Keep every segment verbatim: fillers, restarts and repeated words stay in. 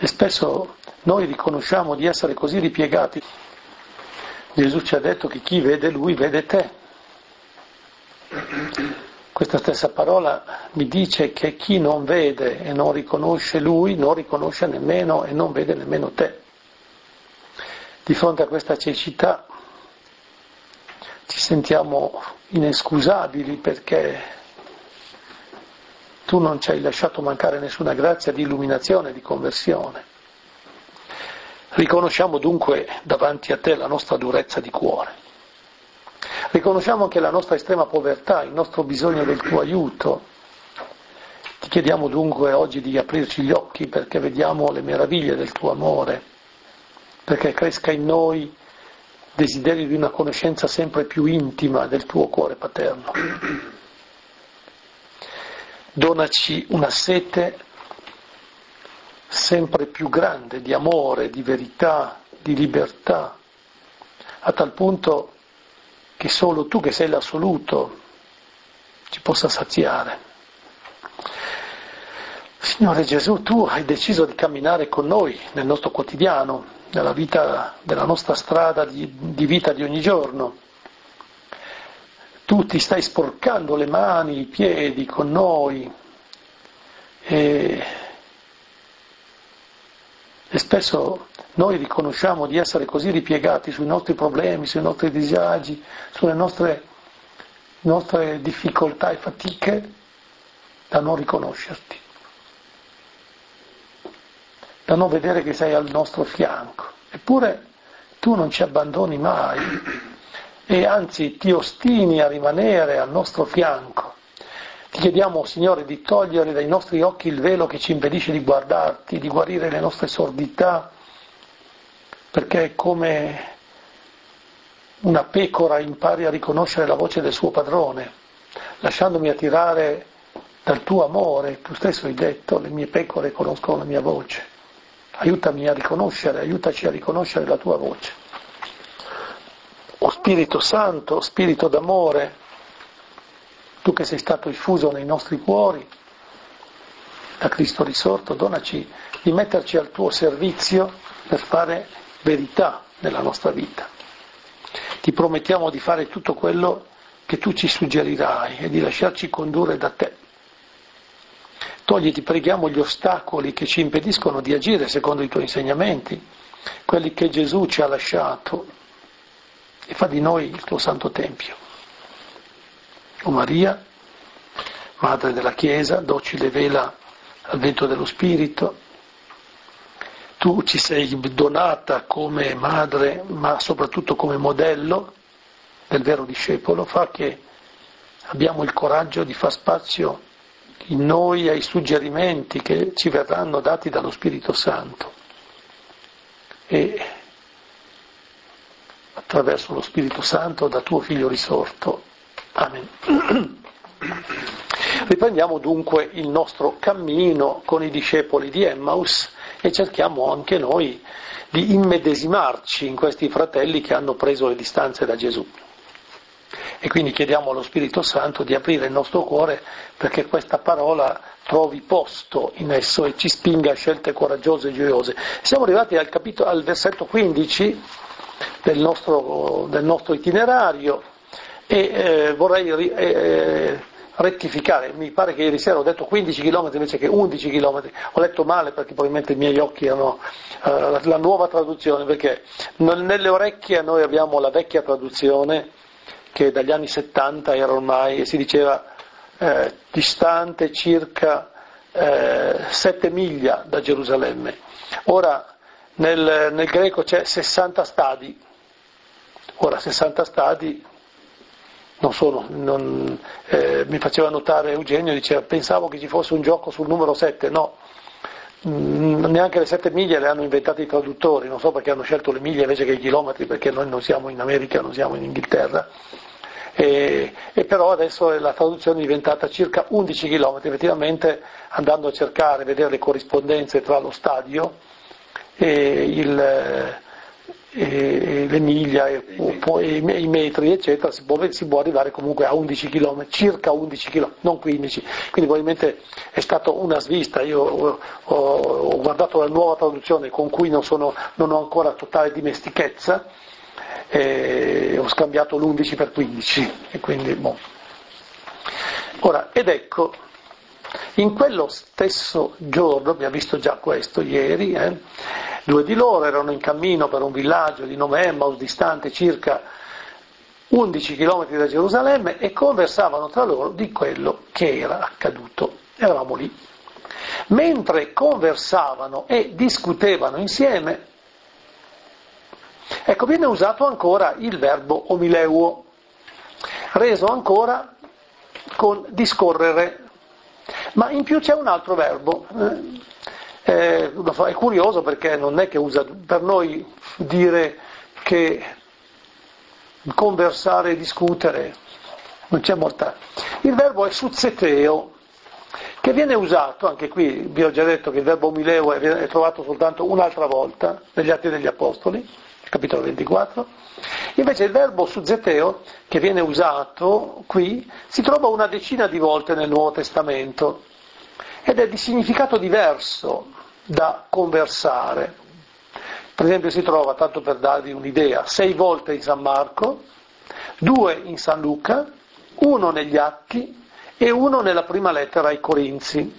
E spesso noi riconosciamo di essere così ripiegati. Gesù ci ha detto che chi vede Lui vede te. Questa stessa parola mi dice che chi non vede e non riconosce Lui non riconosce nemmeno e non vede nemmeno te. Di fronte a questa cecità ci sentiamo inescusabili perché tu non ci hai lasciato mancare nessuna grazia di illuminazione, di conversione. Riconosciamo dunque davanti a te la nostra durezza di cuore. Riconosciamo anche la nostra estrema povertà, il nostro bisogno del tuo aiuto. Ti chiediamo dunque oggi di aprirci gli occhi perché vediamo le meraviglie del tuo amore, perché cresca in noi desiderio di una conoscenza sempre più intima del tuo cuore paterno. Donaci una sete sempre più grande di amore, di verità, di libertà, a tal punto che solo tu, che sei l'assoluto, ci possa saziare. Signore Gesù, tu hai deciso di camminare con noi nel nostro quotidiano, nella vita, della nostra strada di, di vita di ogni giorno. Tu ti stai sporcando le mani, i piedi con noi e, e spesso noi riconosciamo di essere così ripiegati sui nostri problemi, sui nostri disagi, sulle nostre, nostre difficoltà e fatiche da non riconoscerti, da non vedere che sei al nostro fianco. Eppure tu non ci abbandoni mai e anzi ti ostini a rimanere al nostro fianco. Ti chiediamo, Signore, di togliere dai nostri occhi il velo che ci impedisce di guardarti, di guarire le nostre sordità, perché è come una pecora impari a riconoscere la voce del suo padrone, lasciandomi attirare dal tuo amore. Tu stesso hai detto, le mie pecore conoscono la mia voce. Aiutami a riconoscere, aiutaci a riconoscere la tua voce. O Spirito Santo, Spirito d'amore, tu che sei stato diffuso nei nostri cuori da Cristo risorto, donaci di metterci al tuo servizio per fare verità nella nostra vita. Ti promettiamo di fare tutto quello che tu ci suggerirai e di lasciarci condurre da te. Togli, ti preghiamo, gli ostacoli che ci impediscono di agire secondo i tuoi insegnamenti, quelli che Gesù ci ha lasciato, e fa di noi il tuo santo tempio. O Maria, Madre della Chiesa, docile vela al vento dello Spirito, tu ci sei donata come madre, ma soprattutto come modello del vero discepolo. Fa che abbiamo il coraggio di far spazio in noi ai suggerimenti che ci verranno dati dallo Spirito Santo e attraverso lo Spirito Santo da tuo Figlio risorto. Amen. Riprendiamo dunque il nostro cammino con i discepoli di Emmaus e cerchiamo anche noi di immedesimarci in questi fratelli che hanno preso le distanze da Gesù. E quindi chiediamo allo Spirito Santo di aprire il nostro cuore perché questa parola trovi posto in esso e ci spinga a scelte coraggiose e gioiose. Siamo arrivati al capitolo, al versetto quindici del nostro, del nostro itinerario e eh, vorrei eh, rettificare. Mi pare che ieri sera ho detto quindici chilometri invece che undici chilometri. Ho letto male perché probabilmente i miei occhi erano uh, la nuova traduzione, perché nelle orecchie noi abbiamo la vecchia traduzione che dagli anni settanta era ormai, si diceva, eh, distante circa eh, sette miglia da Gerusalemme. Ora nel, nel greco c'è sessanta stadi. Ora sessanta stadi non sono, non, eh, mi faceva notare Eugenio, diceva pensavo che ci fosse un gioco sul numero sette, no, mm, neanche le sette miglia le hanno inventate i traduttori, non so perché hanno scelto le miglia invece che i chilometri, perché noi non siamo in America, non siamo in Inghilterra, e, e però adesso la traduzione è diventata circa undici chilometri, effettivamente andando a cercare, vedere le corrispondenze tra lo stadio e il, e le miglia e, e i metri eccetera, si può, si può arrivare comunque a undici chilometri, circa undici chilometri, non quindici, quindi probabilmente è stata una svista. Io ho, ho, ho guardato la nuova traduzione con cui non, sono, non ho ancora totale dimestichezza, e ho scambiato l'undici per quindici e quindi boh. Ora, ed ecco, in quello stesso giorno, abbiamo visto già questo ieri, eh, due di loro erano in cammino per un villaggio di nome Emmaus, distante circa undici chilometri da Gerusalemme, e conversavano tra loro di quello che era accaduto. Eravamo lì. Mentre conversavano e discutevano insieme, ecco, viene usato ancora il verbo omileuo, reso ancora con discorrere, ma in più c'è un altro verbo. Eh, eh, è curioso perché non è che usa per noi dire che conversare e discutere, non c'è molta. Il verbo è suzzeteo, che viene usato, anche qui vi ho già detto che il verbo omileuo è trovato soltanto un'altra volta negli Atti degli Apostoli, capitolo ventiquattro, invece il verbo suzzeteo, che viene usato qui, si trova una decina di volte nel Nuovo Testamento ed è di significato diverso da conversare. Per esempio si trova, tanto per darvi un'idea, sei volte in San Marco, due in San Luca, uno negli Atti e uno nella prima lettera ai Corinzi.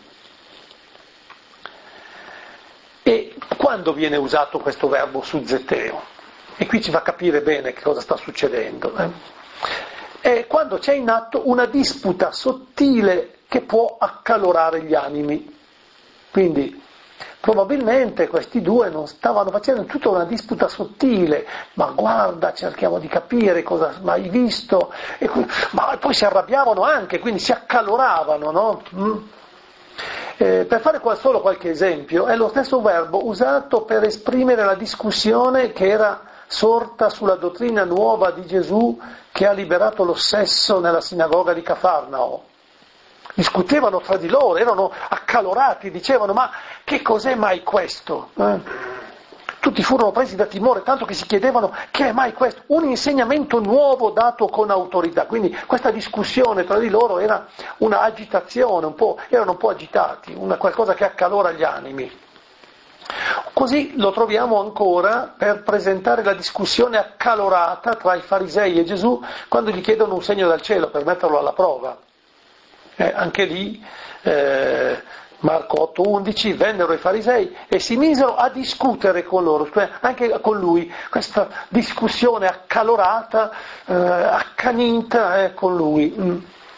E quando viene usato questo verbo suzzeteo? E qui ci fa capire bene che cosa sta succedendo. Eh? È quando c'è in atto una disputa sottile che può accalorare gli animi. Quindi probabilmente questi due non stavano facendo tutta una disputa sottile, ma guarda, cerchiamo di capire cosa hai visto, e qui, ma poi si arrabbiavano anche, quindi si accaloravano, no? Mm. Eh, per fare qua solo qualche esempio, è lo stesso verbo usato per esprimere la discussione che era sorta sulla dottrina nuova di Gesù che ha liberato lo sesso nella sinagoga di Cafarnao. Discutevano tra di loro, erano accalorati, dicevano: ma che cos'è mai questo? Eh? Tutti furono presi da timore, tanto che si chiedevano: che è mai questo? Un insegnamento nuovo dato con autorità. Quindi questa discussione tra di loro era una agitazione, un po', erano un po' agitati, una qualcosa che accalora gli animi. Così lo troviamo ancora per presentare la discussione accalorata tra i farisei e Gesù quando gli chiedono un segno dal cielo per metterlo alla prova. Eh, anche lì, eh, Marco otto undici, vennero i farisei e si misero a discutere con loro, cioè anche con lui, questa discussione accalorata, eh, accanita eh, con lui. Mm.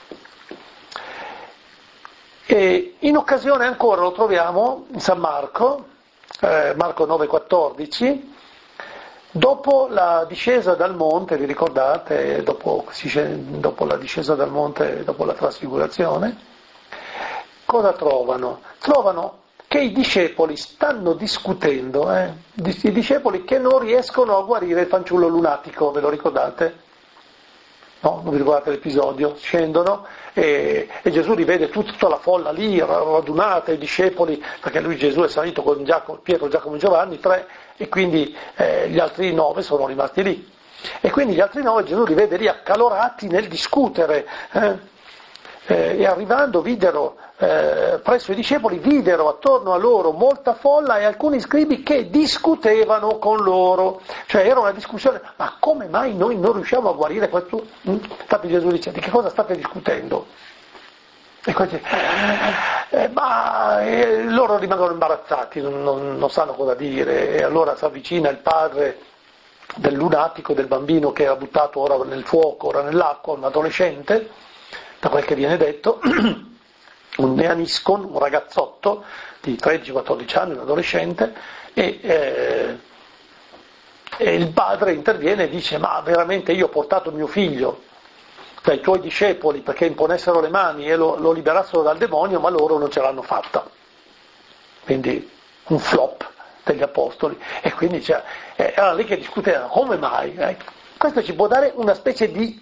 E in occasione ancora lo troviamo in San Marco, eh, Marco nove quattordici, dopo la discesa dal monte, vi ricordate, dopo, dopo la discesa dal monte, dopo la trasfigurazione, cosa trovano? Trovano che i discepoli stanno discutendo, eh? i discepoli che non riescono a guarire il fanciullo lunatico, ve lo ricordate? No, non vi ricordate l'episodio? Scendono e, e Gesù rivede tutta la folla lì, radunata, i discepoli, perché lui Gesù è salito con Giacomo, Pietro, Giacomo e Giovanni, tre, e quindi eh, gli altri nove sono rimasti lì. E quindi gli altri nove Gesù li vede lì accalorati nel discutere. Eh? Eh, e arrivando videro, eh, presso i discepoli, videro attorno a loro molta folla e alcuni scribi che discutevano con loro. Cioè era una discussione: ma come mai noi non riusciamo a guarire questo? Infatti Gesù dice: di che cosa state discutendo? E quindi, eh, ma eh, loro rimangono imbarazzati, non, non, non sanno cosa dire, e allora si avvicina il padre del lunatico, del bambino che era buttato ora nel fuoco, ora nell'acqua, un adolescente, da quel che viene detto, un neaniscon, un ragazzotto di tredici quattordici anni, un adolescente, e, eh, e il padre interviene e dice: ma veramente io ho portato mio figlio dai tuoi discepoli perché imponessero le mani e lo, lo liberassero dal demonio, ma loro non ce l'hanno fatta. Quindi un flop degli apostoli. E quindi cioè, eh, era lì che discutevano: come mai? Eh? Questo ci può dare una specie di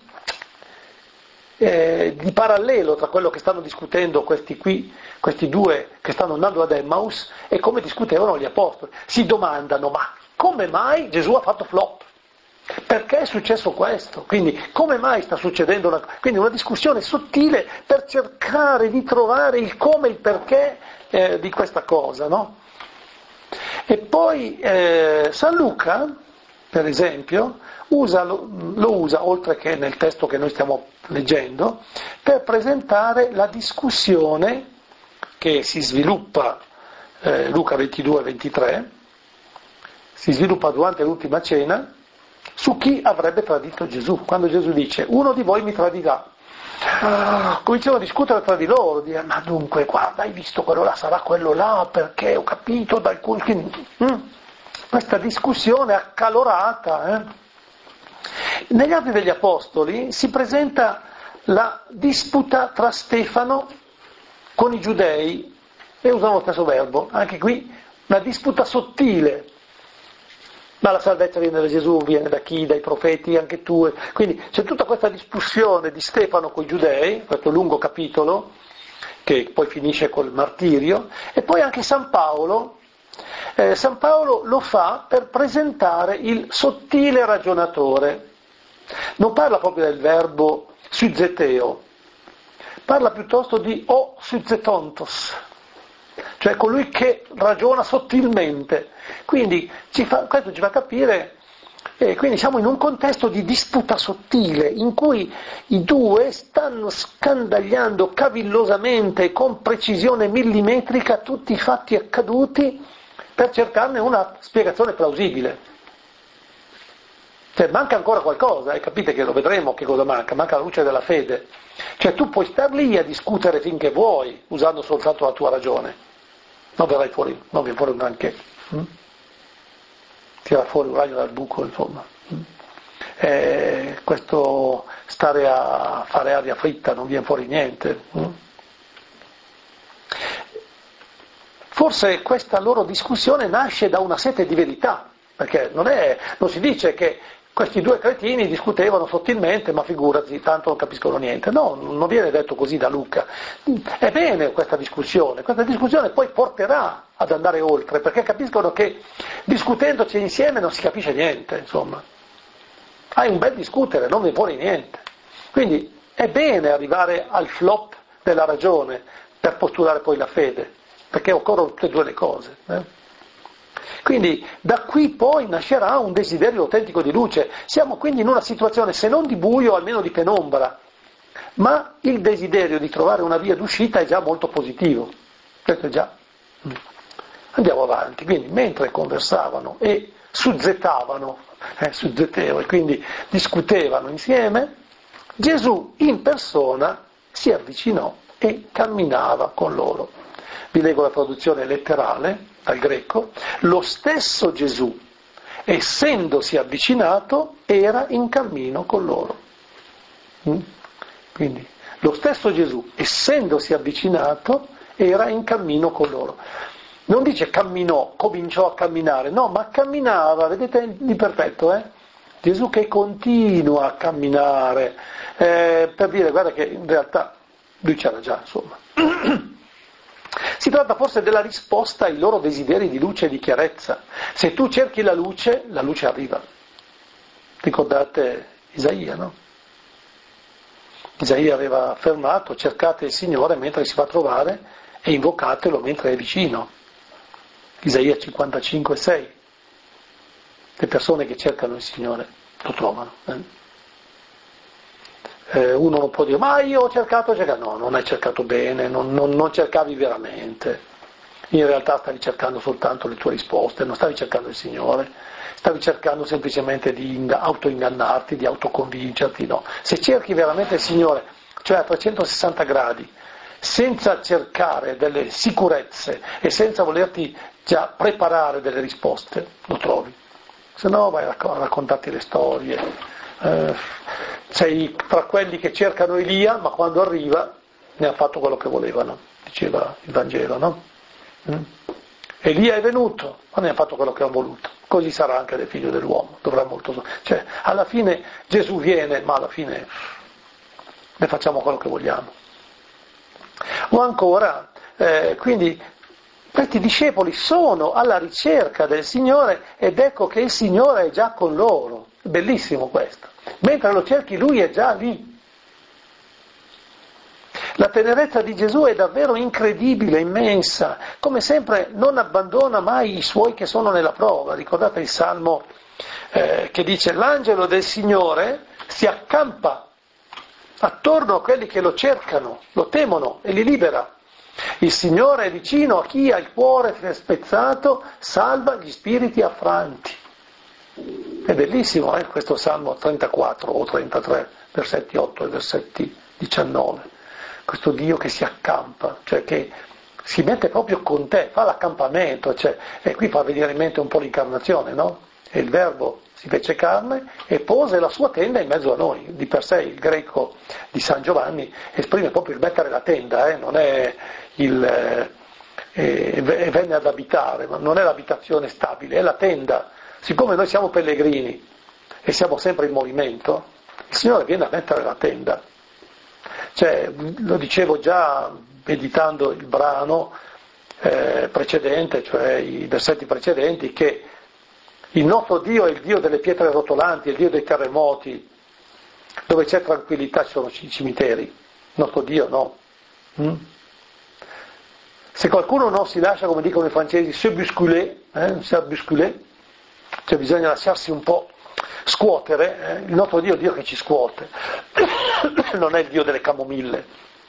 Eh, di parallelo tra quello che stanno discutendo questi qui, questi due che stanno andando ad Emmaus, e come discutevano gli apostoli. Si domandano: ma come mai Gesù ha fatto flop? Perché è successo questo? Quindi come mai sta succedendo una... Quindi una discussione sottile per cercare di trovare il come e il perché eh, di questa cosa, no? E poi eh, San Luca, per esempio, usa, lo, lo usa, oltre che nel testo che noi stiamo leggendo, per presentare la discussione che si sviluppa, eh, Luca ventidue ventitré, si sviluppa durante l'ultima cena, su chi avrebbe tradito Gesù. Quando Gesù dice, uno di voi mi tradirà. Ah, cominciano a discutere tra di loro, dire, ma dunque, guarda, hai visto quello là, sarà quello là, perché ho capito da alcuni... Mm. Questa discussione accalorata. Eh? Negli Atti degli Apostoli si presenta la disputa tra Stefano con i giudei, e usano lo stesso verbo, anche qui una disputa sottile. Ma la salvezza viene da Gesù, viene da chi? Dai profeti, anche tu. Quindi c'è tutta questa discussione di Stefano con i giudei, questo lungo capitolo, che poi finisce col martirio, e poi anche San Paolo, eh, San Paolo lo fa per presentare il sottile ragionatore. Non parla proprio del verbo suzeteo, parla piuttosto di o suzetontos, cioè colui che ragiona sottilmente. Quindi ci fa, questo ci fa capire, eh, quindi siamo in un contesto di disputa sottile, in cui i due stanno scandagliando cavillosamente, con precisione millimetrica, tutti i fatti accaduti, per cercarne una spiegazione plausibile. Cioè manca ancora qualcosa, e capite che lo vedremo che cosa manca, manca la luce della fede. Cioè tu puoi star lì a discutere finché vuoi, usando soltanto la tua ragione, non verrai fuori, non viene fuori un granché. Mm? Tira fuori un ragno dal buco, insomma. Mm? E questo stare a fare aria fritta non viene fuori niente. Mm? Forse questa loro discussione nasce da una sete di verità, perché non, è, non si dice che questi due cretini discutevano sottilmente, ma figurati, tanto non capiscono niente. No, non viene detto così da Luca. È bene questa discussione, questa discussione poi porterà ad andare oltre, perché capiscono che discutendoci insieme non si capisce niente, insomma. Hai un bel discutere, non viene fuori niente. Quindi è bene arrivare al flop della ragione per postulare poi la fede, perché occorrono tutte e due le cose. Eh? Quindi da qui poi nascerà un desiderio autentico di luce. Siamo quindi in una situazione, se non di buio, almeno di penombra, ma il desiderio di trovare una via d'uscita è già molto positivo. Questo è già. Andiamo avanti. Quindi mentre conversavano e suzzettavano, eh, suzzetteo, e quindi discutevano insieme, Gesù in persona si avvicinò e camminava con loro. Vi leggo la traduzione letterale dal greco. Lo stesso Gesù, essendosi avvicinato, era in cammino con loro. Mm? Quindi lo stesso Gesù, essendosi avvicinato, era in cammino con loro. Non dice camminò, cominciò a camminare, no, ma camminava, vedete di perfetto, eh? Gesù che continua a camminare, eh, per dire, guarda che in realtà lui c'era già, insomma. Si tratta forse della risposta ai loro desideri di luce e di chiarezza. Se tu cerchi la luce, la luce arriva. Ricordate Isaia, no? Isaia aveva affermato, cercate il Signore mentre si fa trovare e invocatelo mentre è vicino. Isaia cinquantacinque sei. Le persone che cercano il Signore lo trovano. Eh? Eh, uno non può dire, ma io ho cercato, ho cercato. No, non hai cercato bene, non, non, non cercavi veramente. In realtà stavi cercando soltanto le tue risposte, non stavi cercando il Signore, stavi cercando semplicemente di autoingannarti, di autoconvincerti, no. Se cerchi veramente il Signore, cioè a trecentosessanta gradi, senza cercare delle sicurezze e senza volerti già preparare delle risposte, lo trovi. Se no vai a raccontarti le storie. Eh, sei tra quelli che cercano Elia, ma quando arriva ne ha fatto quello che volevano, diceva il Vangelo, no? Mm? Elia è venuto, ma ne ha fatto quello che ha voluto. Così sarà anche del figlio dell'uomo, dovrà molto. Cioè, alla fine Gesù viene, ma alla fine ne facciamo quello che vogliamo. O ancora, eh, quindi Questi discepoli sono alla ricerca del Signore ed ecco che il Signore è già con loro. È bellissimo questo. Mentre lo cerchi Lui è già lì. La tenerezza di Gesù è davvero incredibile, immensa. Come sempre non abbandona mai i suoi che sono nella prova. Ricordate il Salmo eh, che dice: l'angelo del Signore si accampa attorno a quelli che lo cercano, lo temono e li libera. Il Signore è vicino a chi ha il cuore spezzato, salva gli spiriti affranti. È bellissimo eh, questo Salmo trentaquattro o trentatré, versetti otto e versetti diciannove. Questo Dio che si accampa, cioè che si mette proprio con te, fa l'accampamento, cioè, e qui fa venire in mente un po' l'incarnazione, no? E il Verbo si fece carne e pose la sua tenda in mezzo a noi. Di per sé il greco di San Giovanni esprime proprio il mettere la tenda, eh? Non è il eh, eh, venne ad abitare, ma non è l'abitazione stabile, è la tenda. Siccome noi siamo pellegrini e siamo sempre in movimento, il Signore viene a mettere la tenda. Cioè, lo dicevo già meditando il brano eh, precedente, cioè i versetti precedenti, che il nostro Dio è il Dio delle pietre rotolanti, è il Dio dei terremoti, dove c'è tranquillità ci sono i cimiteri, il nostro Dio no. Mm? Se qualcuno non si lascia, come dicono i francesi, se bousculer, eh, se bousculer, cioè bisogna lasciarsi un po' scuotere, eh? Il nostro Dio è il Dio che ci scuote, non è il Dio delle camomille,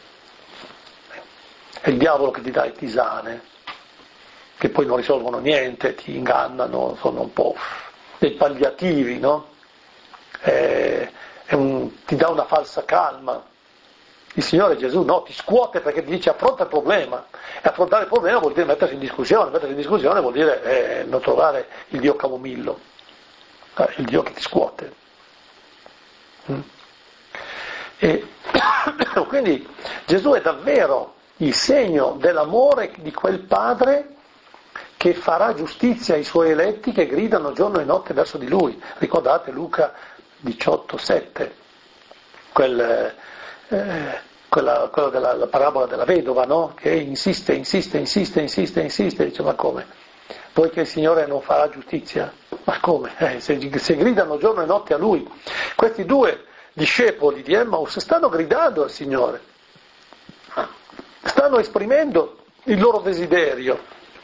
è il diavolo che ti dà le tisane, che poi non risolvono niente, ti ingannano, sono un po' dei palliativi, no? È, è un, ti dà una falsa calma. Il Signore Gesù no, ti scuote perché ti dice affronta il problema, e affrontare il problema vuol dire mettersi in discussione, mettersi in discussione vuol dire eh, non trovare il Dio camomillo, eh, il Dio che ti scuote. Mm. E quindi Gesù è davvero il segno dell'amore di quel Padre che farà giustizia ai suoi eletti che gridano giorno e notte verso di Lui. Ricordate Luca diciotto sette, quel... Eh, quella, quella della la parabola della vedova, no? Che insiste, insiste, insiste, insiste, insiste, dice ma come? Poi che il Signore non farà giustizia? Ma come? Eh, se, se gridano giorno e notte a Lui. Questi due discepoli di Emmaus stanno gridando al Signore, stanno esprimendo il loro desiderio.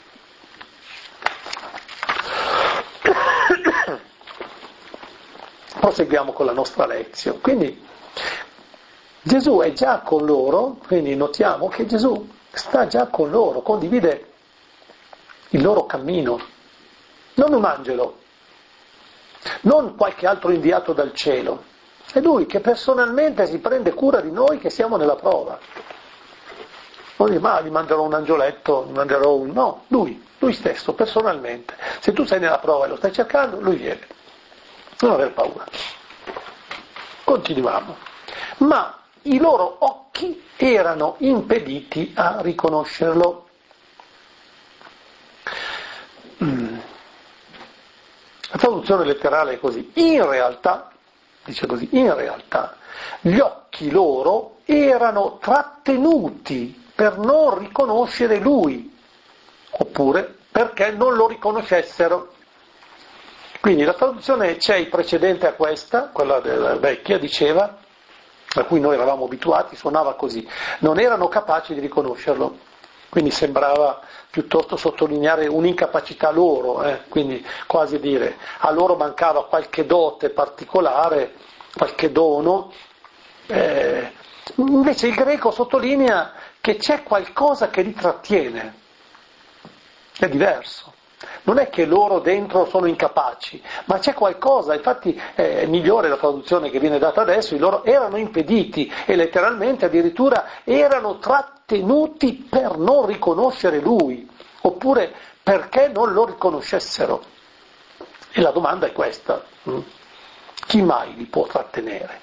Proseguiamo con la nostra lezione. Quindi Gesù è già con loro, quindi notiamo che Gesù sta già con loro, condivide il loro cammino, non un angelo, non qualche altro inviato dal cielo, è Lui che personalmente si prende cura di noi che siamo nella prova. Non dice, ma gli manderò un angioletto, gli manderò un... No, Lui, Lui stesso, personalmente. Se tu sei nella prova e lo stai cercando, Lui viene. Non aver paura. Continuiamo. Ma i loro occhi erano impediti a riconoscerlo. Mm. La traduzione letterale è così. In realtà, dice così, in realtà, gli occhi loro erano trattenuti per non riconoscere Lui, oppure perché non lo riconoscessero. Quindi la traduzione c'è il precedente a questa, quella della vecchia, diceva, a cui noi eravamo abituati, suonava così, non erano capaci di riconoscerlo, quindi sembrava piuttosto sottolineare un'incapacità loro, eh? Quindi quasi dire a loro mancava qualche dote particolare, qualche dono, eh, invece il greco sottolinea che c'è qualcosa che li trattiene, è diverso. Non è che loro dentro sono incapaci, ma c'è qualcosa, infatti è migliore la traduzione che viene data adesso, i loro erano impediti e letteralmente addirittura erano trattenuti per non riconoscere Lui, oppure perché non lo riconoscessero. E la domanda è questa, chi mai li può trattenere?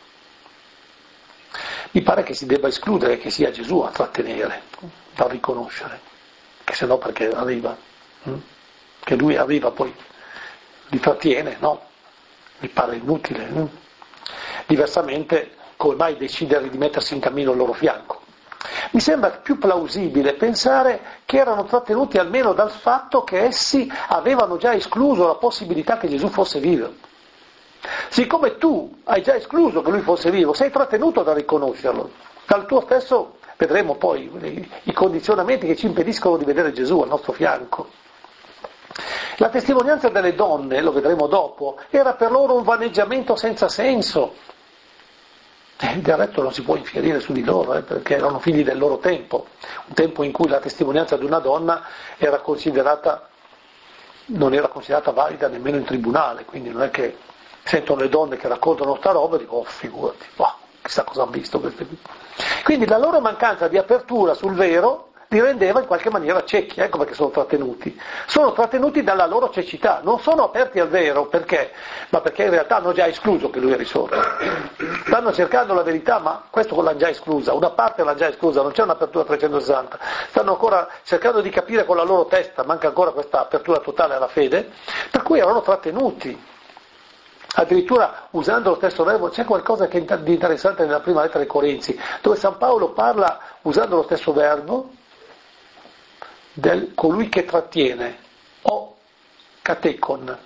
Mi pare che si debba escludere che sia Gesù a trattenere, da riconoscere, che se no perché arriva. Che lui arriva poi li trattiene, no? Mi pare inutile. Diversamente, come mai decidere di mettersi in cammino al loro fianco? Mi sembra più plausibile pensare che erano trattenuti almeno dal fatto che essi avevano già escluso la possibilità che Gesù fosse vivo. Siccome tu hai già escluso che lui fosse vivo, sei trattenuto da riconoscerlo, dal tuo stesso, vedremo poi i condizionamenti che ci impediscono di vedere Gesù al nostro fianco. La testimonianza delle donne, lo vedremo dopo, era per loro un vaneggiamento senza senso. Eh, del resto non si può infierire su di loro, eh, perché erano figli del loro tempo, un tempo in cui la testimonianza di una donna era considerata, non era considerata valida nemmeno in tribunale, quindi non è che sentono le donne che raccontano sta roba e dico, oh figurati, wow, chissà cosa hanno visto queste qui. Quindi la loro mancanza di apertura sul vero li rendeva in qualche maniera ciechi, ecco perché sono trattenuti. Sono trattenuti dalla loro cecità, non sono aperti al vero, perché? Ma perché in realtà hanno già escluso che lui è risorto. Stanno cercando la verità, ma questo l'hanno già esclusa, una parte l'hanno già esclusa, non c'è un'apertura trecentosessanta. Stanno ancora cercando di capire con la loro testa, manca ancora questa apertura totale alla fede, per cui erano trattenuti. Addirittura usando lo stesso verbo, c'è qualcosa che di interessante nella prima lettera ai Corinzi, dove San Paolo parla usando lo stesso verbo del colui che trattiene, o katekon,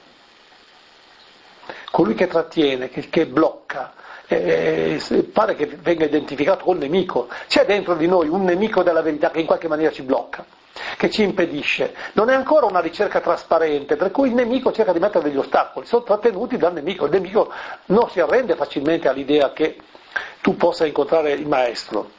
colui che trattiene, che, che blocca, eh, pare che venga identificato col nemico. C'è dentro di noi un nemico della verità che in qualche maniera ci blocca, che ci impedisce. Non è ancora una ricerca trasparente, per cui il nemico cerca di mettere degli ostacoli, sono trattenuti dal nemico. Il nemico non si arrende facilmente all'idea che tu possa incontrare il maestro.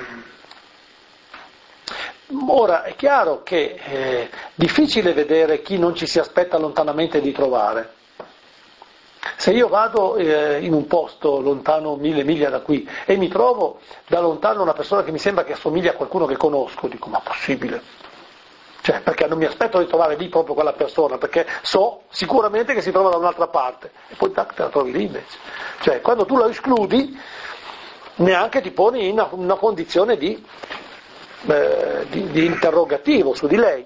Ora è chiaro che è difficile vedere chi non ci si aspetta lontanamente di trovare. Se io vado eh, in un posto lontano mille miglia da qui e mi trovo da lontano una persona che mi sembra che assomiglia a qualcuno che conosco, dico ma possibile? Cioè, perché non mi aspetto di trovare lì proprio quella persona, perché so sicuramente che si trova da un'altra parte, e poi tac, te la trovi lì invece. Cioè, quando tu la escludi, neanche ti poni in una, una condizione di, eh, di, di interrogativo su di lei.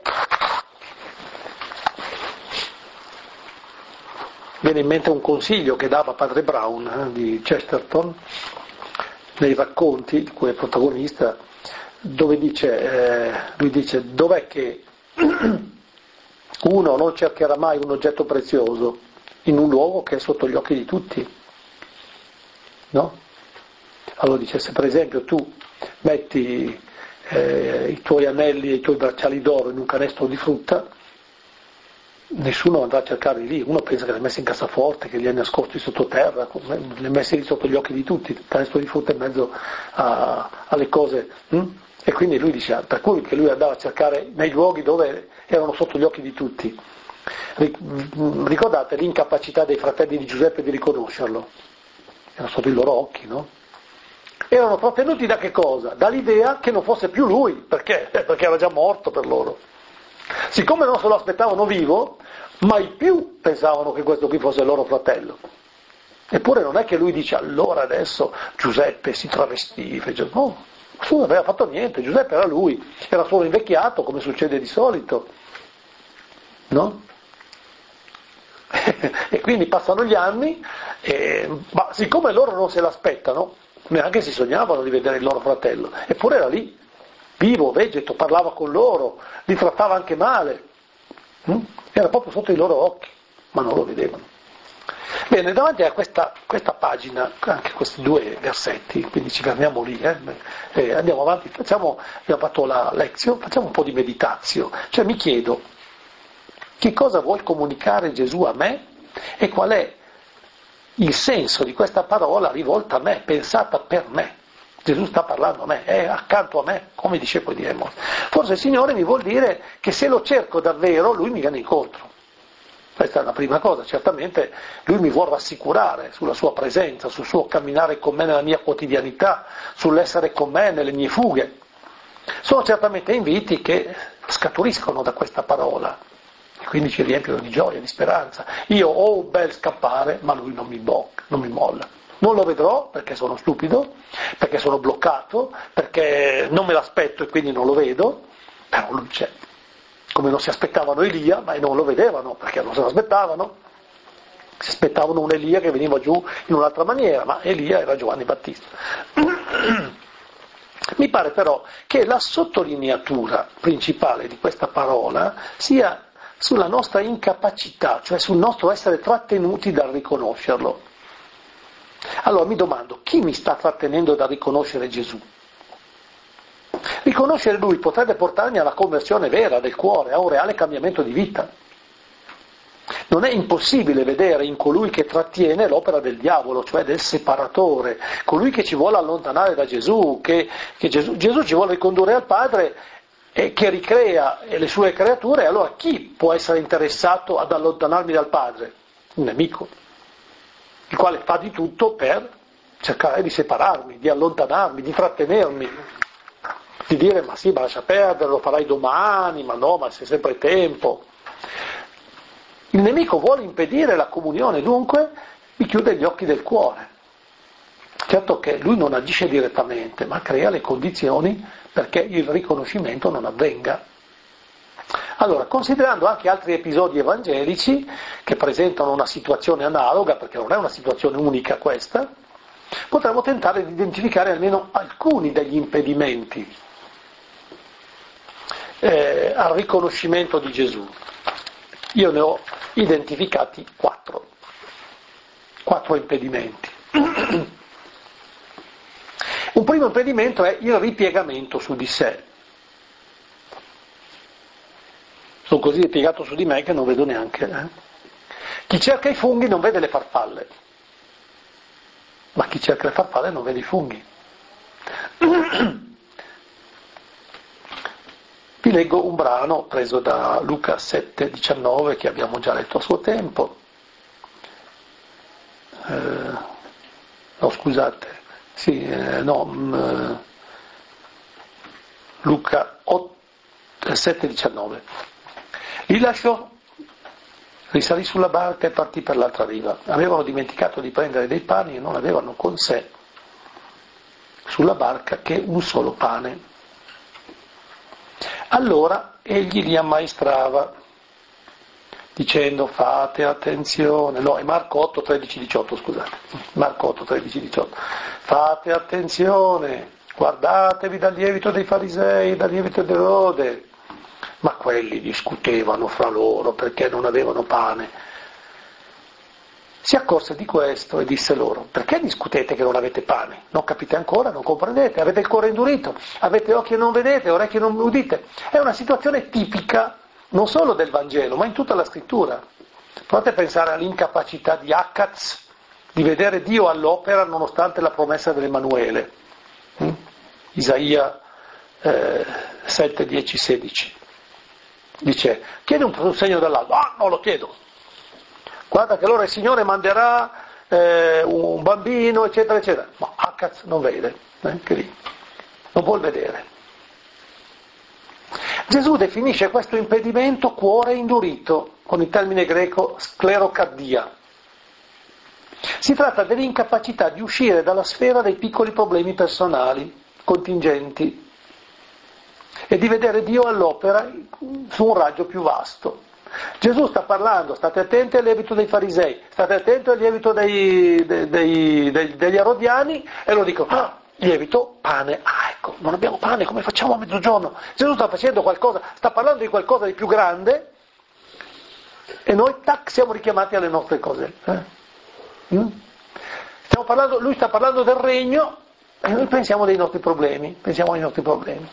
Viene in mente un consiglio che dava padre Brown eh, di Chesterton nei racconti, di cui è protagonista, dove dice, eh, lui dice, dov'è che uno non cercherà mai un oggetto prezioso in un luogo che è sotto gli occhi di tutti, no? Allora dice, se per esempio tu metti eh, i tuoi anelli e i tuoi bracciali d'oro in un canestro di frutta, nessuno andrà a cercarli lì, uno pensa che li ha messi in cassaforte, che li ha nascosti sottoterra, li ha messi lì sotto gli occhi di tutti, il canestro di frutta in mezzo a, alle cose, hm? E quindi lui dice, per cui che lui andava a cercare nei luoghi dove erano sotto gli occhi di tutti. Ricordate l'incapacità dei fratelli di Giuseppe di riconoscerlo? Erano sotto i loro occhi, no? Erano trattenuti da che cosa? Dall'idea che non fosse più lui, perché? Perché era già morto per loro. Siccome non se lo aspettavano vivo, mai più pensavano che questo qui fosse il loro fratello. Eppure non è che lui dice allora adesso Giuseppe si travestì, fece... no, non aveva fatto niente, Giuseppe era lui, era solo invecchiato come succede di solito, no? E quindi passano gli anni, e... ma siccome loro non se l'aspettano, neanche si sognavano di vedere il loro fratello, eppure era lì, vivo, vegeto, parlava con loro, li trattava anche male, era proprio sotto i loro occhi, ma non lo vedevano. Bene, davanti a questa, questa pagina, anche questi due versetti, quindi ci fermiamo lì, eh, eh, andiamo avanti, facciamo, abbiamo fatto la lezione, facciamo un po' di meditazione, cioè mi chiedo, che cosa vuol comunicare Gesù a me e qual è il senso di questa parola rivolta a me, pensata per me? Gesù sta parlando a me, è accanto a me, come discepolo di Emos. Forse il Signore mi vuol dire che se lo cerco davvero, Lui mi viene incontro. Questa è la prima cosa, certamente Lui mi vuole rassicurare sulla sua presenza, sul suo camminare con me nella mia quotidianità, sull'essere con me nelle mie fughe. Sono certamente inviti che scaturiscono da questa parola, e quindi ci riempiono di gioia, di speranza. Io ho un bel scappare, ma Lui non mi blocca, non mi molla. Non lo vedrò perché sono stupido, perché sono bloccato, perché non me l'aspetto e quindi non lo vedo, però Lui c'è. Come non si aspettavano Elia, ma non lo vedevano perché non se lo aspettavano. Si aspettavano un Elia che veniva giù in un'altra maniera, ma Elia era Giovanni Battista. Mi pare però che la sottolineatura principale di questa parola sia sulla nostra incapacità, cioè sul nostro essere trattenuti dal riconoscerlo. Allora mi domando, chi mi sta trattenendo dal riconoscere Gesù? Riconoscere Lui potrebbe portarmi alla conversione vera del cuore, a un reale cambiamento di vita. Non è impossibile vedere in colui che trattiene l'opera del diavolo, cioè del separatore, colui che ci vuole allontanare da Gesù, che, che Gesù, Gesù ci vuole ricondurre al Padre e che ricrea le sue creature. Allora chi può essere interessato ad allontanarmi dal Padre? Un nemico, il quale fa di tutto per cercare di separarmi, di allontanarmi, di trattenermi, di dire ma sì, ma lascia perdere, lo farai domani, ma no, ma c'è sempre tempo. Il nemico vuole impedire la comunione, dunque mi chiude gli occhi del cuore. Certo che lui non agisce direttamente, ma crea le condizioni perché il riconoscimento non avvenga. Allora, considerando anche altri episodi evangelici che presentano una situazione analoga, perché non è una situazione unica questa, potremmo tentare di identificare almeno alcuni degli impedimenti eh, al riconoscimento di Gesù. Io ne ho identificati quattro, quattro impedimenti. Un primo impedimento è il ripiegamento su di sé. Sono così ripiegato su di me che non vedo neanche. Eh? Chi cerca i funghi non vede le farfalle, ma chi cerca le farfalle non vede i funghi. Vi leggo un brano preso da Luca sette diciannove che abbiamo già letto a suo tempo. Eh, no, scusate, sì, eh, no, mh, Luca sette diciannove. Li lasciò, risalì sulla barca e partì per l'altra riva. Avevano dimenticato di prendere dei pani e non avevano con sé sulla barca che un solo pane. Allora egli li ammaestrava, dicendo fate attenzione, no, è Marco otto tredici diciotto, scusate, Marco otto tredici diciotto, fate attenzione, guardatevi dal lievito dei farisei, dal lievito di Erode, ma quelli discutevano fra loro perché non avevano pane. Si accorse di questo e disse loro, perché discutete che non avete pane? Non capite ancora, non comprendete, avete il cuore indurito, avete occhi e non vedete, orecchie e non udite. È una situazione tipica non solo del Vangelo, ma in tutta la scrittura. Provate a pensare all'incapacità di Acaz di vedere Dio all'opera nonostante la promessa dell'Emanuele. Mm? Isaia eh, sette, dieci, sedici. Dice, chiedi un segno dall'alto. Ah, non lo chiedo. Guarda che allora il Signore manderà eh, un bambino, eccetera, eccetera. Ma Acaz non vede, eh, che lì. Non vuol vedere. Gesù definisce questo impedimento cuore indurito, con il termine greco sclerocardia. Si tratta dell'incapacità di uscire dalla sfera dei piccoli problemi personali, contingenti, e di vedere Dio all'opera su un raggio più vasto. Gesù sta parlando, state attenti al lievito dei farisei, state attenti al lievito dei, dei, dei, dei, degli erodiani, e loro dicono, ah, lievito, pane, ah ecco, non abbiamo pane, come facciamo a mezzogiorno? Gesù sta facendo qualcosa, sta parlando di qualcosa di più grande, e noi, tac, siamo richiamati alle nostre cose. Eh? Mm? Stiamo parlando, lui sta parlando del regno, e noi pensiamo dei nostri problemi, pensiamo ai nostri problemi.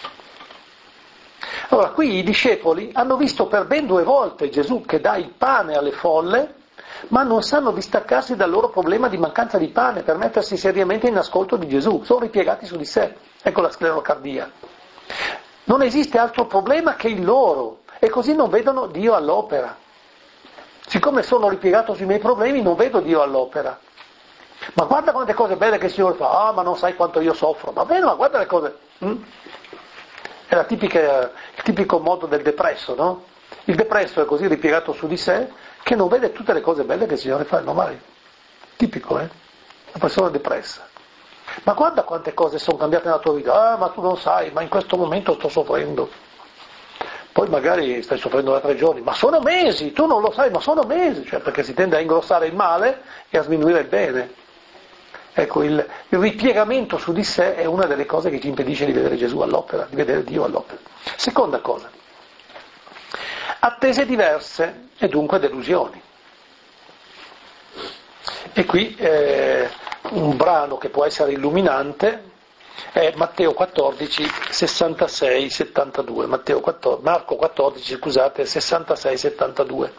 Allora, qui i discepoli hanno visto per ben due volte Gesù che dà il pane alle folle, ma non sanno distaccarsi dal loro problema di mancanza di pane per mettersi seriamente in ascolto di Gesù, sono ripiegati su di sé. Ecco la sclerocardia. Non esiste altro problema che il loro, e così non vedono Dio all'opera. Siccome sono ripiegato sui miei problemi, non vedo Dio all'opera. Ma guarda quante cose belle che il Signore fa, ah, ma non sai quanto io soffro. Va bene, ma guarda le cose. Hm? È la tipica, il tipico modo del depresso, no? Il depresso è così ripiegato su di sé che non vede tutte le cose belle che il Signore fa, è normale. Tipico, eh? Una persona depressa. Ma guarda quante cose sono cambiate nella tua vita. Ah, ma tu non sai, ma in questo momento sto soffrendo. Poi magari stai soffrendo da tre giorni, ma sono mesi, tu non lo sai, ma sono mesi, cioè perché si tende a ingrossare il male e a sminuire il bene. Ecco, il, il ripiegamento su di sé è una delle cose che ci impedisce di vedere Gesù all'opera, di vedere Dio all'opera. Seconda cosa, attese diverse e dunque delusioni. E qui eh, un brano che può essere illuminante è Matteo quattordici, sessantasei, settantadue, Matteo quattordici, Marco quattordici, scusate, sessantasei, settantadue.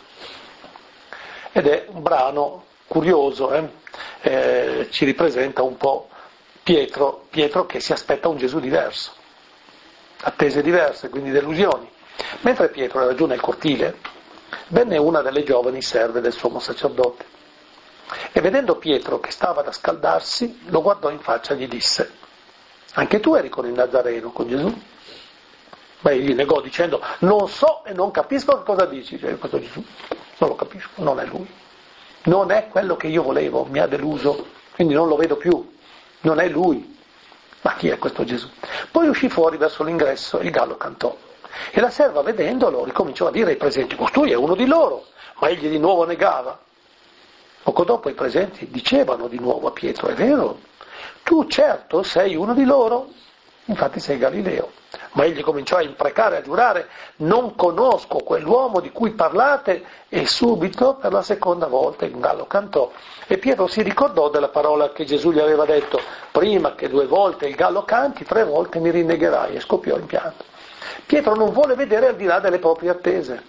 Ed è un brano curioso, eh? Eh, ci ripresenta un po' Pietro, Pietro che si aspetta un Gesù diverso, attese diverse, quindi delusioni. Mentre Pietro era giù nel cortile, venne una delle giovani serve del sommo sacerdote e vedendo Pietro che stava da scaldarsi, lo guardò in faccia e gli disse: anche tu eri con il Nazareno, con Gesù? Beh, egli negò dicendo: non so e non capisco che cosa dici. Cioè, questo Gesù non lo capisco, non è lui, non è quello che io volevo, mi ha deluso, quindi non lo vedo più, non è lui. Ma chi è questo Gesù? Poi uscì fuori verso l'ingresso e il gallo cantò. E la serva, vedendolo, ricominciò a dire ai presenti: costui è uno di loro. Ma egli di nuovo negava. Poco dopo i presenti dicevano di nuovo a Pietro: è vero, tu certo sei uno di loro, infatti sei Galileo. Ma egli cominciò a imprecare, a giurare: non conosco quell'uomo di cui parlate. E subito, per la seconda volta, il gallo cantò. E Pietro si ricordò della parola che Gesù gli aveva detto: prima che due volte il gallo canti, tre volte mi rinnegherai, e scoppiò in pianto. Pietro non vuole vedere al di là delle proprie attese.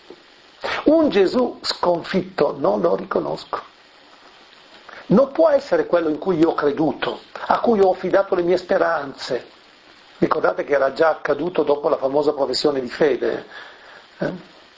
Un Gesù sconfitto non lo riconosco. Non può essere quello in cui io ho creduto, a cui ho affidato le mie speranze. Ricordate che era già accaduto dopo la famosa professione di fede. Eh?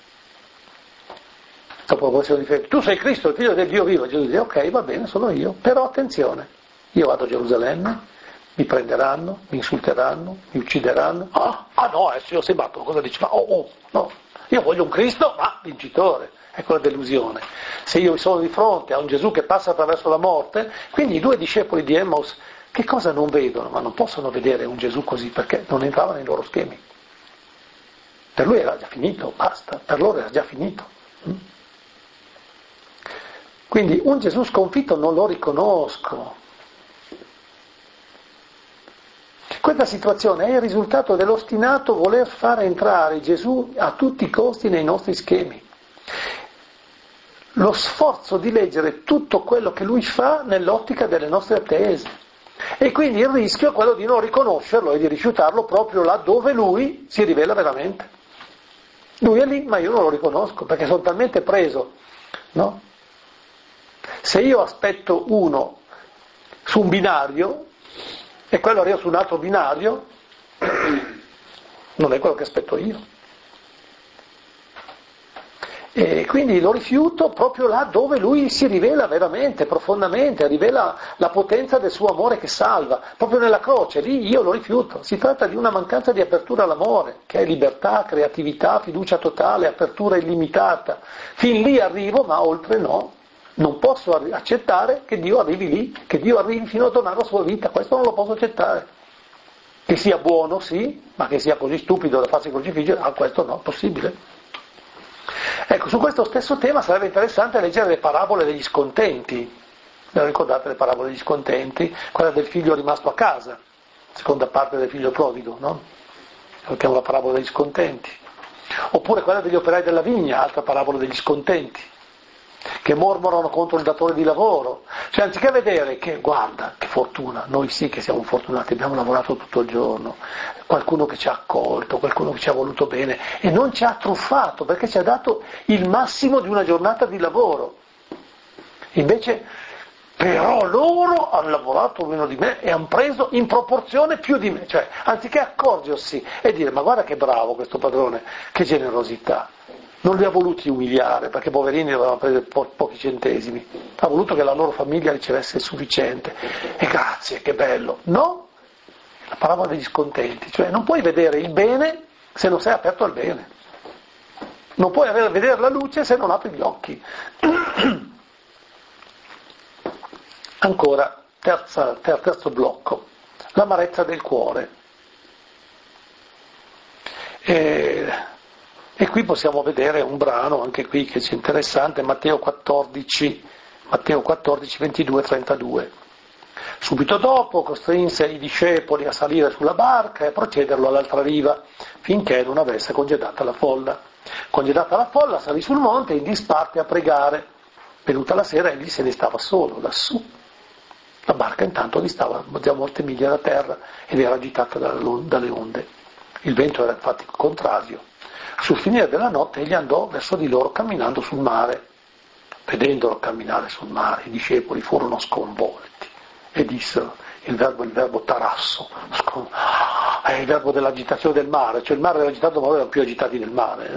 Dopo la professione di fede. Tu sei Cristo, il figlio del Dio vivo. Gesù dice: ok, va bene, sono io. Però attenzione, io vado a Gerusalemme, mi prenderanno, mi insulteranno, mi uccideranno. Ah, ah no, eh, se io sei matto, cosa dici? Ma oh, oh, no, io voglio un Cristo, ma vincitore. Ecco la delusione. Se io sono di fronte a un Gesù che passa attraverso la morte, quindi i due discepoli di Emmaus che cosa non vedono? Ma non possono vedere un Gesù così perché non entrava nei loro schemi. Per lui era già finito, basta, per loro era già finito. Quindi un Gesù sconfitto non lo riconosco. Questa situazione è il risultato dell'ostinato voler far entrare Gesù a tutti i costi nei nostri schemi. Lo sforzo di leggere tutto quello che lui fa nell'ottica delle nostre attese. E quindi il rischio è quello di non riconoscerlo e di rifiutarlo proprio là dove lui si rivela veramente. Lui è lì, ma io non lo riconosco, perché sono talmente preso, no? Se io aspetto uno su un binario e quello arriva su un altro binario, non è quello che aspetto io. E quindi lo rifiuto proprio là dove lui si rivela veramente, profondamente, rivela la potenza del suo amore che salva, proprio nella croce, lì io lo rifiuto. Si tratta di una mancanza di apertura all'amore, che è libertà, creatività, fiducia totale, apertura illimitata. Fin lì arrivo, ma oltre no. Non posso accettare che Dio arrivi lì, che Dio arrivi fino a donare la sua vita, questo non lo posso accettare. Che sia buono, sì, ma che sia così stupido da farsi crocifiggere, ah, questo no, è possibile. Ecco, su questo stesso tema sarebbe interessante leggere le parabole degli scontenti. Vi ricordate le parabole degli scontenti? Quella del figlio rimasto a casa, seconda parte del figlio prodigo, no? Lo chiamo la parabola degli scontenti. Oppure quella degli operai della vigna, altra parabola degli scontenti, che mormorano contro il datore di lavoro. Cioè, anziché vedere che, guarda, che fortuna, noi sì che siamo fortunati, abbiamo lavorato tutto il giorno, qualcuno che ci ha accolto, qualcuno che ci ha voluto bene e non ci ha truffato perché ci ha dato il massimo di una giornata di lavoro. Invece, però loro hanno lavorato meno di me e hanno preso in proporzione più di me. Cioè, anziché accorgersi e dire: ma guarda che bravo questo padrone, che generosità. Non li ha voluti umiliare, perché poverini avevano preso po- pochi centesimi. Ha voluto che la loro famiglia ricevesse il sufficiente. E grazie, che bello. No, la parabola degli scontenti. Cioè, non puoi vedere il bene se non sei aperto al bene. Non puoi avere, vedere la luce se non apri gli occhi. Ancora, terza, ter- terzo blocco. L'amarezza del cuore. E... E qui possiamo vedere un brano, anche qui che è interessante, Matteo quattordici, Matteo quattordici, ventidue, trentadue. Subito dopo costrinse i discepoli a salire sulla barca e a procederlo all'altra riva, finché non avesse congedata la folla. Congedata la folla, salì sul monte in disparte a pregare. Venuta la sera, egli se ne stava solo, lassù. La barca intanto distava già molte miglia da terra ed era agitata dalle onde. Il vento era infatti il contrario. Sul finire della notte egli andò verso di loro camminando sul mare. Vedendolo camminare sul mare, i discepoli furono sconvolti e dissero, il verbo il verbo tarasso, scon- è il verbo dell'agitazione del mare, cioè il mare era agitato ma loro erano più agitati del mare,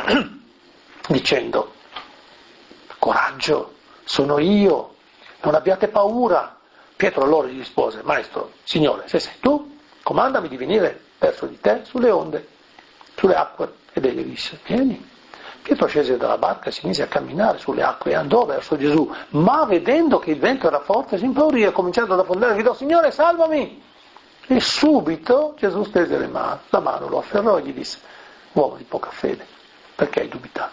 dicendo, coraggio, sono io, non abbiate paura. Pietro allora gli rispose, maestro, signore, se sei tu, comandami di venire verso di te sulle onde, sulle acque. Ed egli disse, vieni. Pietro scese dalla barca e si mise a camminare sulle acque e andò verso Gesù, ma vedendo che il vento era forte si impaurì e cominciando ad affondare gridò, Signore, salvami! E subito Gesù stese le mani, la mano, lo afferrò e gli disse, uomo di poca fede, perché hai dubitato?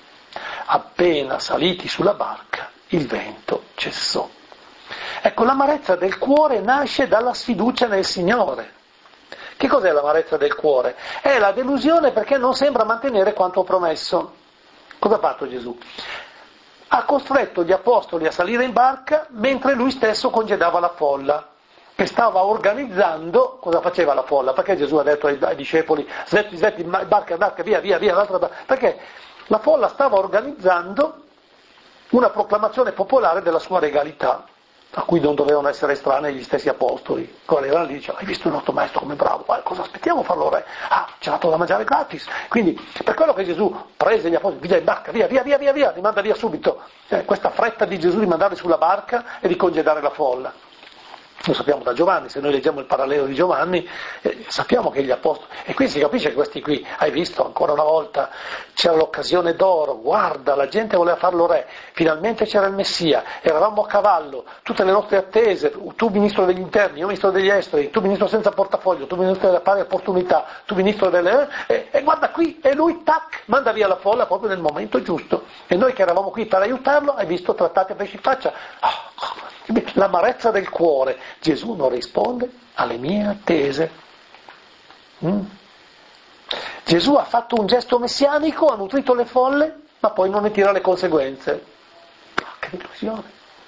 Appena saliti sulla barca, il vento cessò. Ecco, l'amarezza del cuore nasce dalla sfiducia nel Signore. Che cos'è l'amarezza del cuore? È la delusione perché non sembra mantenere quanto promesso. Cosa ha fatto Gesù? Ha costretto gli apostoli a salire in barca mentre lui stesso congedava la folla, che stava organizzando. Cosa faceva la folla? Perché Gesù ha detto ai, ai discepoli, svetti, svetti, barca, barca, via, via, via, l'altra barca? Perché la folla stava organizzando una proclamazione popolare della sua regalità, a cui non dovevano essere estranei gli stessi apostoli. Quelli erano lì, dicevano, hai visto il nostro maestro come bravo? Eh, cosa aspettiamo a farlo re? Ah, ci ha dato da mangiare gratis. Quindi, per quello che Gesù prese gli apostoli, via in barca, via, via, via, via, via, li manda via subito. Eh, questa fretta di Gesù di mandarli sulla barca e di congedare la folla. Lo sappiamo da Giovanni, se noi leggiamo il parallelo di Giovanni, eh, sappiamo che gli apostoli, e qui si capisce che questi qui, hai visto, ancora una volta, c'era l'occasione d'oro, guarda, la gente voleva farlo re, finalmente c'era il Messia, eravamo a cavallo, tutte le nostre attese, tu ministro degli interni, io ministro degli esteri, tu ministro senza portafoglio, tu ministro delle pari opportunità, tu ministro delle... Eh, e guarda qui, e lui, tac, manda via la folla proprio nel momento giusto, e noi che eravamo qui per aiutarlo, hai visto, trattati a pesci in faccia, oh, l'amarezza del cuore. Gesù non risponde alle mie attese. Mm. Gesù ha fatto un gesto messianico, ha nutrito le folle, ma poi non ne tira le conseguenze. Che delusione.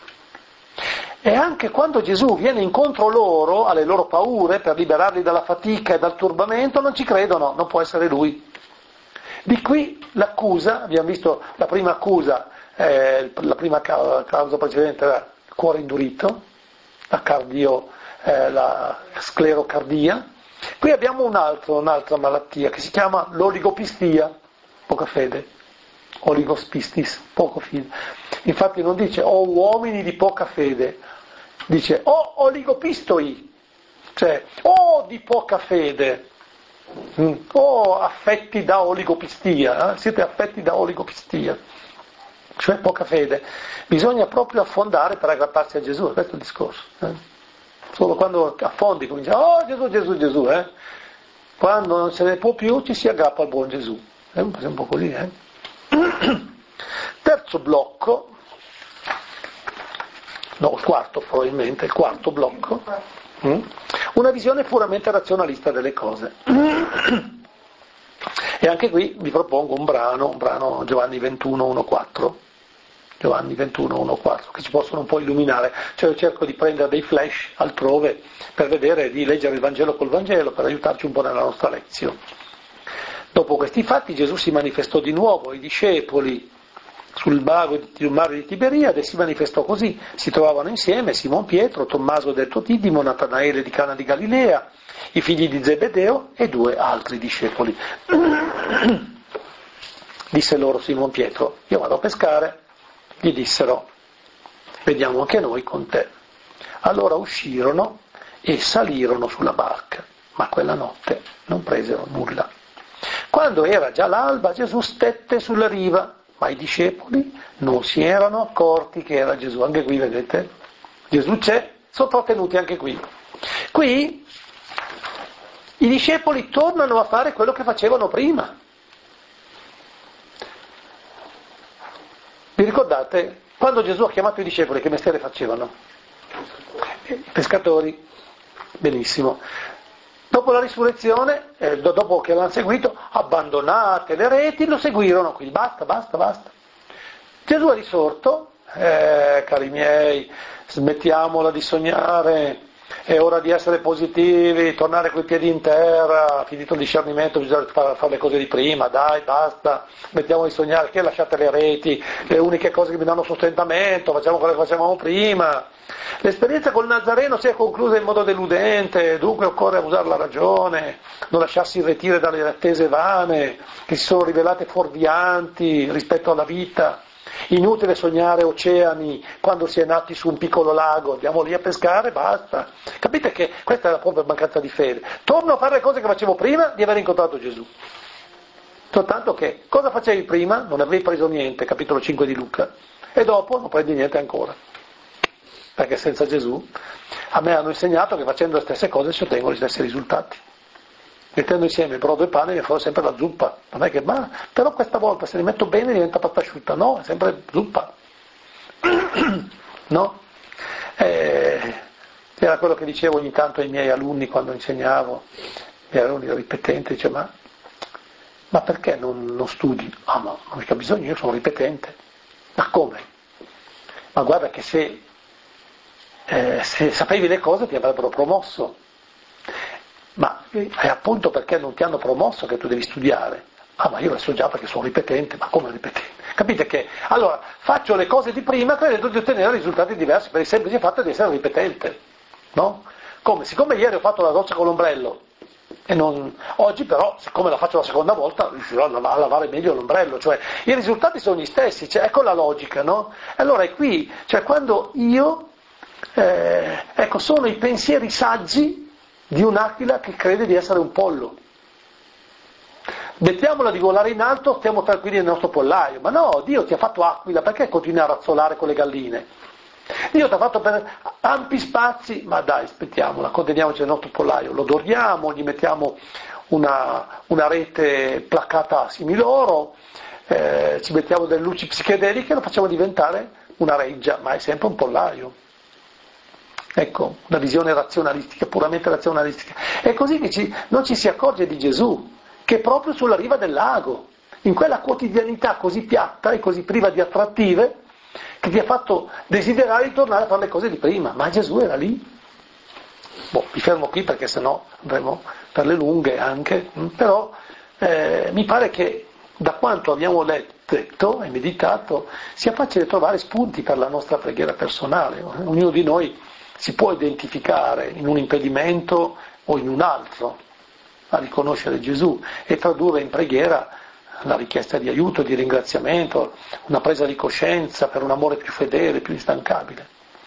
E anche quando Gesù viene incontro loro, alle loro paure, per liberarli dalla fatica e dal turbamento, non ci credono, non può essere Lui. Di qui l'accusa, abbiamo visto la prima accusa, eh, la prima causa precedente era cuore indurito, la, cardio, eh, la sclerocardia. Qui abbiamo un altro, un'altra malattia che si chiama l'oligopistia, poca fede, oligospistis, poco fede. Infatti non dice o oh, uomini di poca fede, dice o oh, oligopistoi, cioè o oh, di poca fede, mm, o oh, affetti da oligopistia, eh? Siete affetti da oligopistia. Cioè poca fede, bisogna proprio affondare per aggrapparsi a Gesù, questo è il discorso. Eh? Solo quando affondi comincia, oh Gesù, Gesù, Gesù, eh? Quando non se ne può più ci si aggrappa al buon Gesù. È un, è un po' così, eh? Terzo blocco, no, il quarto probabilmente, il quarto blocco, mm? Una visione puramente razionalista delle cose. E anche qui vi propongo un brano, un brano Giovanni ventuno, uno quattro. Giovanni ventuno, uno quattro, che ci possono un po' illuminare. Cioè io cerco di prendere dei flash altrove per vedere, di leggere il Vangelo col Vangelo, per aiutarci un po' nella nostra lezione. Dopo questi fatti Gesù si manifestò di nuovo ai discepoli sul mare di Tiberiade e si manifestò così. Si trovavano insieme Simon Pietro, Tommaso detto Didimo, Natanaele di Cana di Galilea, i figli di Zebedeo e due altri discepoli. Disse loro Simon Pietro, io vado a pescare. Gli dissero, vediamo anche noi con te. Allora uscirono e salirono sulla barca, ma quella notte non presero nulla. Quando era già l'alba, Gesù stette sulla riva, ma i discepoli non si erano accorti che era Gesù. Anche qui, vedete, Gesù c'è, sono trattenuti anche qui. Qui i discepoli tornano a fare quello che facevano prima. Vi ricordate? Quando Gesù ha chiamato i discepoli, che mestiere facevano? i pescatori, benissimo. Dopo la risurrezione, eh, dopo che l'hanno seguito, abbandonate le reti, lo seguirono, quindi basta, basta, basta. Gesù è risorto, eh, cari miei, smettiamola di sognare, è ora di essere positivi, tornare coi piedi in terra, finito il discernimento, bisogna fare le cose di prima, dai, basta, smettiamo di sognare, che lasciate le reti, le uniche cose che mi danno sostentamento, facciamo quello che facevamo prima. L'esperienza col Nazareno si è conclusa in modo deludente, dunque occorre usare la ragione, non lasciarsi irretire dalle attese vane, che si sono rivelate fuorvianti rispetto alla vita. Inutile sognare oceani quando si è nati su un piccolo lago, andiamo lì a pescare, basta. Capite che questa è la propria mancanza di fede. Torno a fare le cose che facevo prima di aver incontrato Gesù. Soltanto che cosa facevi prima? Non avevi preso niente, capitolo cinque di Luca, e dopo non prendi niente ancora. Perché senza Gesù a me hanno insegnato che facendo le stesse cose si ottengono gli stessi risultati. Mettendo insieme brodo e pane mi farò sempre la zuppa, non è che ma però questa volta se li metto bene diventa pasta asciutta, no, è sempre zuppa. No? Eh, era quello che dicevo ogni tanto ai miei alunni quando insegnavo, i miei alunni ripetenti, dice ma, ma perché non, non studi? Ah, ma non ho mica bisogno, io sono ripetente. Ma come? Ma guarda che se, eh, se sapevi le cose ti avrebbero promosso. Ma è appunto perché non ti hanno promosso che tu devi studiare. Ah, ma io lo so già perché sono ripetente, ma come ripetente? Capite che? Allora, faccio le cose di prima credendo di ottenere risultati diversi per il semplice fatto di essere ripetente. No? Come? Siccome ieri ho fatto la doccia con l'ombrello, e non, oggi però, siccome la faccio la seconda volta, riuscirò a lavare meglio l'ombrello. Cioè, i risultati sono gli stessi, cioè, ecco la logica, no? Allora è qui, cioè quando io, eh, ecco, sono i pensieri saggi di un'aquila che crede di essere un pollo. Mettiamola di volare in alto, stiamo tranquilli nel nostro pollaio. Ma no, Dio ti ha fatto aquila, perché continui a razzolare con le galline? Dio ti ha fatto per ampi spazi, ma dai, aspettiamola, conteniamoci nel nostro pollaio, lo doriamo, gli mettiamo una, una rete placcata a similoro, eh, ci mettiamo delle luci psichedeliche e lo facciamo diventare una reggia, ma è sempre un pollaio. Ecco, una visione razionalistica, puramente razionalistica. È così che ci, non ci si accorge di Gesù, che è proprio sulla riva del lago, in quella quotidianità così piatta e così priva di attrattive, che ti ha fatto desiderare di tornare a fare le cose di prima. Ma Gesù era lì. Boh, mi fermo qui perché sennò andremo per le lunghe anche, però eh, mi pare che da quanto abbiamo letto e meditato sia facile trovare spunti per la nostra preghiera personale. Ognuno di noi si può identificare in un impedimento o in un altro a riconoscere Gesù e tradurre in preghiera la richiesta di aiuto, di ringraziamento, una presa di coscienza per un amore più fedele, più instancabile.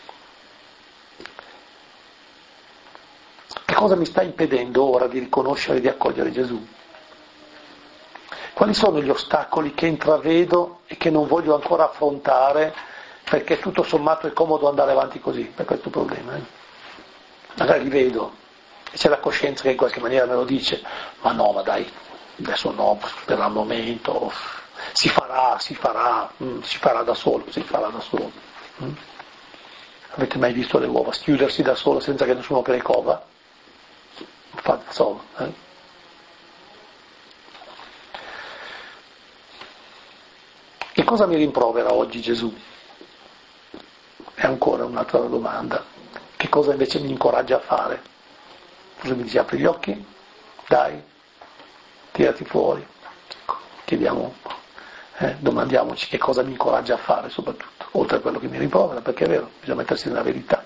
Che cosa mi sta impedendo ora di riconoscere e di accogliere Gesù? Quali sono gli ostacoli che intravedo e che non voglio ancora affrontare perché tutto sommato è comodo andare avanti così per questo problema? Eh? Magari li vedo e c'è la coscienza che in qualche maniera me lo dice, ma no, ma dai, adesso no, per il momento si farà, si farà, mm, si farà da solo, si farà da solo. Mm? Avete mai visto le uova schiudersi da solo senza che nessuno che le cova? Fa da solo. Eh? Che cosa mi rimprovera oggi Gesù? È ancora un'altra domanda. Che cosa invece mi incoraggia a fare? Cosa mi dice? Apri gli occhi? Dai, tirati fuori. Ecco, chiediamo, eh, domandiamoci che cosa mi incoraggia a fare soprattutto, oltre a quello che mi rimprovera, perché è vero, bisogna mettersi nella verità.